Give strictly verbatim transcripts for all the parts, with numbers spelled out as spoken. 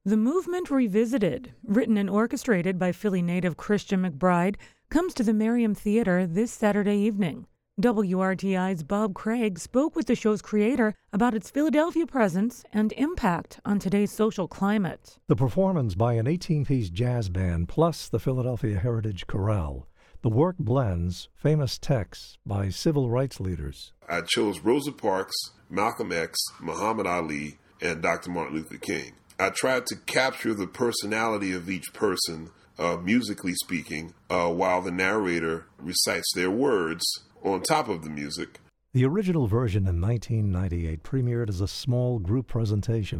The Movement Revisited, written and orchestrated by Philly native Christian McBride, comes to the Merriam Theater this Saturday evening. W R T I's Bob Craig spoke with the show's creator about its Philadelphia presence and impact on today's social climate. The performance by an eighteen-piece jazz band plus the Philadelphia Heritage Chorale. The work blends famous texts by civil rights leaders. I chose Rosa Parks, Malcolm X, Muhammad Ali, and Doctor Martin Luther King. I tried to capture the personality of each person, uh, musically speaking, uh, while the narrator recites their words on top of the music. The original version in nineteen ninety-eight premiered as a small group presentation.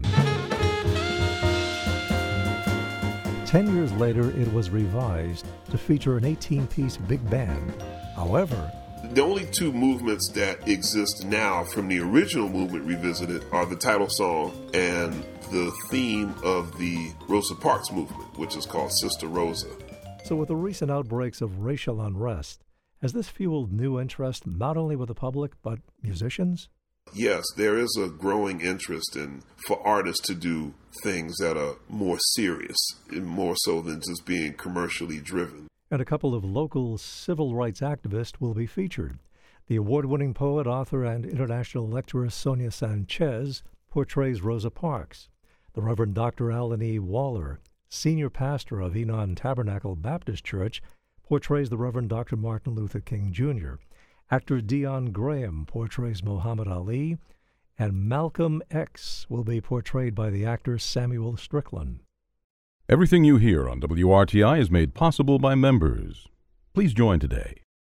Ten years later, it was revised to feature an eighteen-piece big band. However, the only two movements that exist now from the original movement revisited are the title song and the theme of the Rosa Parks movement, which is called Sister Rosa. So with the recent outbreaks of racial unrest, has this fueled new interest not only with the public, but musicians? Yes, there is a growing interest in for artists to do things that are more serious, more so than just being commercially driven. And a couple of local civil rights activists will be featured. The award-winning poet, author, and international lecturer Sonia Sanchez portrays Rosa Parks. The Reverend Doctor Alan E. Waller, senior pastor of Enon Tabernacle Baptist Church, portrays the Reverend Doctor Martin Luther King Junior Actor Dion Graham portrays Muhammad Ali, and Malcolm X will be portrayed by the actor Samuel Strickland. Everything you hear on W R T I is made possible by members. Please join today